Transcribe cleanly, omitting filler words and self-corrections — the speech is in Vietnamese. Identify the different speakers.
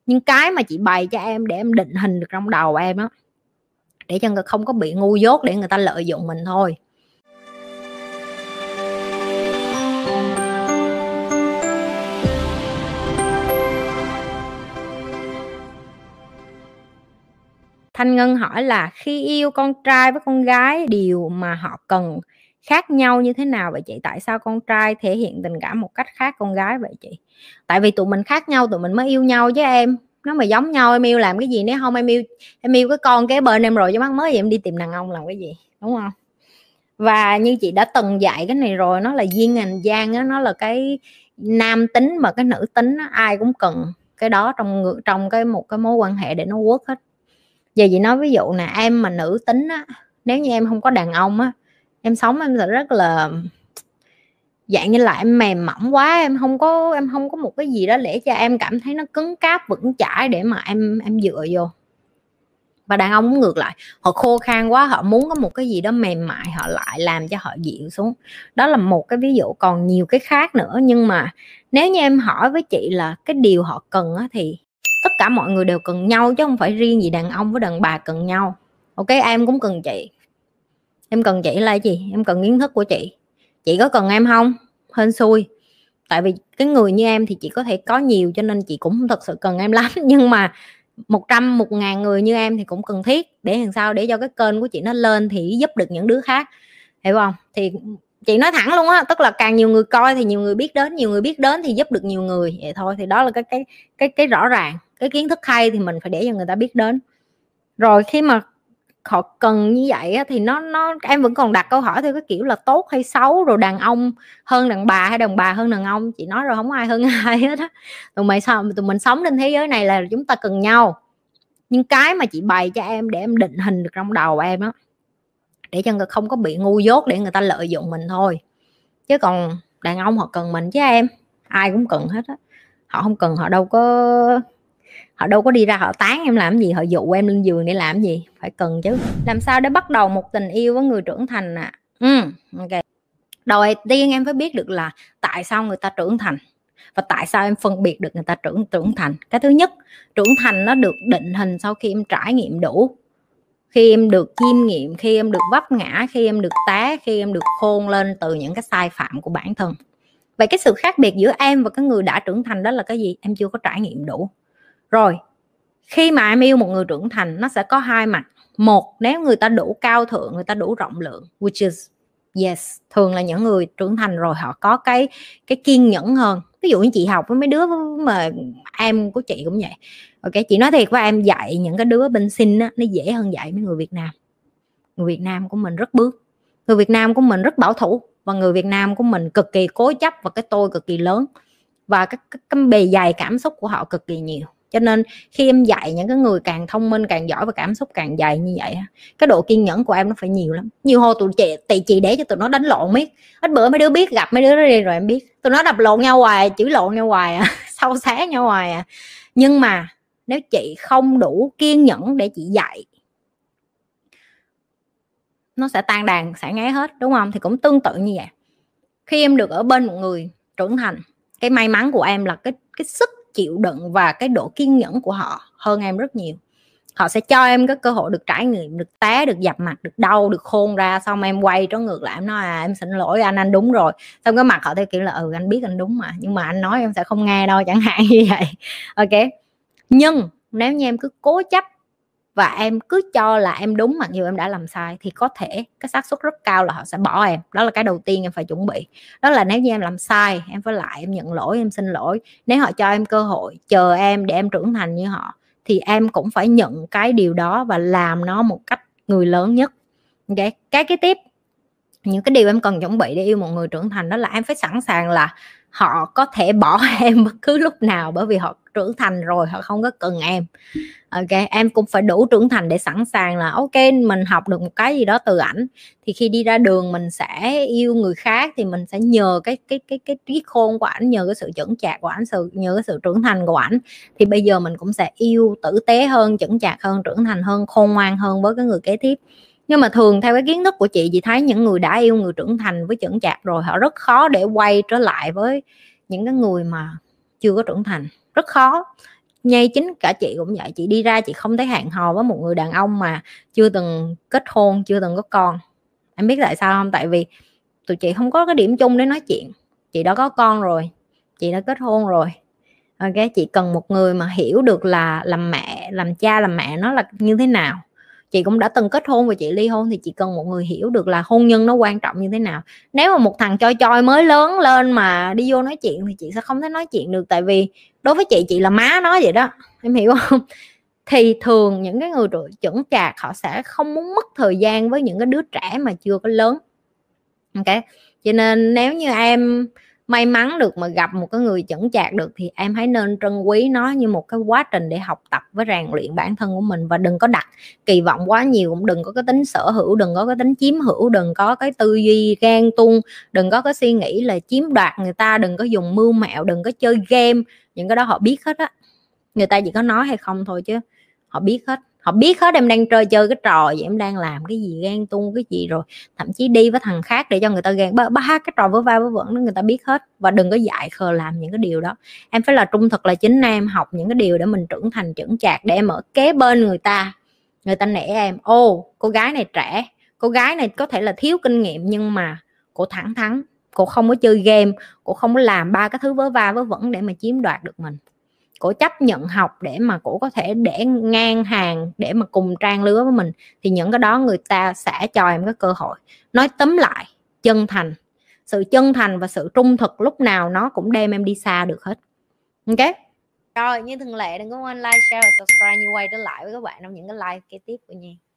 Speaker 1: Nhưng cái mà chị bày cho em để em định hình được trong đầu em đó, để cho không có bị ngu dốt để người ta lợi dụng mình thôi. Thanh Ngân hỏi là khi yêu con trai với con gái, điều mà họ cần khác nhau như thế nào vậy chị? Tại sao con trai thể hiện tình cảm một cách khác con gái vậy chị? Tại vì tụi mình khác nhau tụi mình mới yêu nhau chứ em. Nếu mà giống nhau em yêu làm cái gì? Nếu không em yêu cái con kế bên em rồi chứ mắc mới gì em đi tìm đàn ông làm cái gì, đúng không? Và như chị đã từng dạy cái này rồi, nó là yin and yang á, nó là cái nam tính và cái nữ tính á, ai cũng cần cái đó trong một cái mối quan hệ để nó work hết. Giờ chị nói ví dụ nè, em mà nữ tính á, nếu như em không có đàn ông á, em sống em sẽ rất là dạng như là em mềm mỏng quá, em không có một cái gì đó để cho em cảm thấy nó cứng cáp vững chãi để mà em dựa vô. Và đàn ông cũng ngược lại, họ khô khan quá, họ muốn có một cái gì đó mềm mại, họ lại làm cho họ dịu xuống. Đó là một cái ví dụ, còn nhiều cái khác nữa. Nhưng mà nếu như em hỏi với chị là cái điều họ cần á, thì tất cả mọi người đều cần nhau chứ không phải riêng gì đàn ông với đàn bà cần nhau. Ok, em cũng cần chị. Em cần chị là gì? Em cần kiến thức của chị. Chị có cần em không? Hên xui. Tại vì cái người như em thì chị có thể có nhiều cho nên chị cũng không thật sự cần em lắm. Nhưng mà 100, 1000 người như em thì cũng cần thiết để làm sao để cho cái kênh của chị nó lên thì giúp được những đứa khác, hiểu không? Thì chị nói thẳng luôn á, tức là càng nhiều người coi thì nhiều người biết đến, nhiều người biết đến thì giúp được nhiều người, vậy thôi. Thì đó là cái rõ ràng. Cái kiến thức hay thì mình phải để cho người ta biết đến. Rồi khi mà họ cần như vậy á, thì nó em vẫn còn đặt câu hỏi theo cái kiểu là tốt hay xấu, rồi đàn ông hơn đàn bà hay đàn bà hơn đàn ông. Chị nói rồi, không ai hơn ai hết á. Tụi mình sống trên thế giới này là chúng ta cần nhau. Nhưng cái mà chị bày cho em để em định hình được trong đầu em đó, để cho không có bị ngu dốt để người ta lợi dụng mình thôi. Chứ còn đàn ông họ cần mình chứ em, ai cũng cần hết á. Họ không cần họ đâu có đi ra họ tán em làm gì, họ dụ em lên giường để làm gì, phải cần chứ. Làm sao để bắt đầu một tình yêu với người trưởng thành nè? Ok. Đầu tiên em phải biết được là tại sao người ta trưởng thành và tại sao em phân biệt được người ta trưởng thành. Cái thứ nhất, trưởng thành nó được định hình sau khi em trải nghiệm đủ, khi em được chiêm nghiệm, khi em được vấp ngã, khi em được té, khi em được khôn lên từ những cái sai phạm của bản thân. Vậy cái sự khác biệt giữa em và cái người đã trưởng thành đó là cái gì? Em chưa có trải nghiệm đủ. Rồi khi mà em yêu một người trưởng thành, nó sẽ có hai mặt. Một, nếu người ta đủ cao thượng, người ta đủ rộng lượng, which is yes, thường là những người trưởng thành rồi họ có cái kiên nhẫn hơn. Ví dụ như chị học với mấy đứa mà em của chị cũng vậy. Ok, chị nói thiệt với em, dạy những cái đứa bên Sinh á, nó dễ hơn dạy mấy người Việt Nam. Người Việt Nam của mình rất bước, người Việt Nam của mình rất bảo thủ, và người Việt Nam của mình cực kỳ cố chấp và cái tôi cực kỳ lớn, và cái bề dày cảm xúc của họ cực kỳ nhiều. Cho nên khi em dạy những cái người càng thông minh, càng giỏi và cảm xúc càng dày như vậy, cái độ kiên nhẫn của em nó phải nhiều lắm. Nhiều hồi chị để cho tụi nó đánh lộn miết. Ít bữa mấy đứa biết, gặp mấy đứa đó đi rồi em biết, tụi nó đập lộn nhau hoài, chửi lộn nhau hoài à, sâu xé nhau hoài à. Nhưng mà nếu chị không đủ kiên nhẫn để chị dạy, nó sẽ tan đàn xả ngáy hết, đúng không? Thì cũng tương tự như vậy. Khi em được ở bên một người trưởng thành, cái may mắn của em là cái sức chịu đựng và cái độ kiên nhẫn của họ hơn em rất nhiều. Họ sẽ cho em cái cơ hội được trải nghiệm, được té, được dập mặt, được đau, được khôn ra. Xong em quay trở ngược lại em nói em xin lỗi anh đúng rồi. Xong cái mặt họ theo kiểu là anh biết anh đúng mà, nhưng mà anh nói em sẽ không nghe đâu, chẳng hạn như vậy. Ok. Nhưng nếu như em cứ cố chấp và em cứ cho là em đúng mặc dù em đã làm sai, thì có thể cái xác suất rất cao là họ sẽ bỏ em. Đó là cái đầu tiên em phải chuẩn bị. Đó là nếu như em làm sai, em phải lại, em nhận lỗi, em xin lỗi. Nếu họ cho em cơ hội, chờ em để em trưởng thành như họ, thì em cũng phải nhận cái điều đó và làm nó một cách người lớn nhất. Okay. Cái tiếp, những cái điều em cần chuẩn bị để yêu một người trưởng thành đó là em phải sẵn sàng là họ có thể bỏ em bất cứ lúc nào, bởi vì họ trưởng thành rồi, họ không có cần em. Ok, em cũng phải đủ trưởng thành để sẵn sàng là ok, mình học được một cái gì đó từ ảnh, thì khi đi ra đường mình sẽ yêu người khác thì mình sẽ nhờ cái trí khôn của ảnh, nhờ cái sự chững chạc của ảnh, nhờ cái sự trưởng thành của ảnh, thì bây giờ mình cũng sẽ yêu tử tế hơn, chững chạc hơn, trưởng thành hơn, khôn ngoan hơn với cái người kế tiếp. Nhưng mà thường theo cái kiến thức của chị thấy những người đã yêu người trưởng thành với chững chạc rồi, họ rất khó để quay trở lại với những cái người mà chưa có trưởng thành, rất khó. Ngay chính cả chị cũng vậy, chị đi ra chị không thấy hẹn hò với một người đàn ông mà chưa từng kết hôn, chưa từng có con. Em biết tại sao không? Tại vì tụi chị không có cái điểm chung để nói chuyện. Chị đã có con rồi, chị đã kết hôn rồi. Ok, chị cần một người mà hiểu được là làm mẹ, làm cha, làm mẹ nó là như thế nào. Chị cũng đã từng kết hôn và chị ly hôn, thì chị cần một người hiểu được là hôn nhân nó quan trọng như thế nào. Nếu mà một thằng choi choi mới lớn lên mà đi vô nói chuyện thì chị sẽ không thể nói chuyện được. Tại vì đối với chị là má nó vậy đó, em hiểu không? Thì thường những cái người chững chạc họ sẽ không muốn mất thời gian với những cái đứa trẻ mà chưa có lớn. Ok, cho nên nếu như em may mắn được mà gặp một cái người chững chạc được thì em hãy nên trân quý nó như một cái quá trình để học tập với rèn luyện bản thân của mình. Và đừng có đặt kỳ vọng quá nhiều, cũng đừng có cái tính sở hữu, đừng có cái tính chiếm hữu, đừng có cái tư duy ghen tuông, đừng có cái suy nghĩ là chiếm đoạt người ta, đừng có dùng mưu mẹo, đừng có chơi game. Những cái đó họ biết hết á, người ta chỉ có nói hay không thôi chứ họ biết hết. Họ biết hết em đang chơi cái trò gì, em đang làm cái gì, ghen tuông cái gì, rồi thậm chí đi với thằng khác để cho người ta ghen. Ba cái trò vớ va vớ vẩn đó người ta biết hết. Và đừng có dại khờ làm những cái điều đó. Em phải là trung thực, là chính em, học những cái điều để mình trưởng thành chững chạc, để em ở kế bên người ta nể em. Ô, cô gái này trẻ, cô gái này có thể là thiếu kinh nghiệm nhưng mà cô thẳng thắn, cô không có chơi game, cô không có làm ba cái thứ vớ va vớ vẩn để mà chiếm đoạt được mình. Cổ chấp nhận học để mà cổ có thể để ngang hàng, để mà cùng trang lứa với mình. Thì những cái đó người ta sẽ cho em cái cơ hội. Nói tóm lại, chân thành, sự chân thành và sự trung thực lúc nào nó cũng đem em đi xa được hết. Ok, rồi như thường lệ đừng có quên like, share và subscribe. Như quay trở lại với các bạn trong những cái live kế tiếp của Nhi.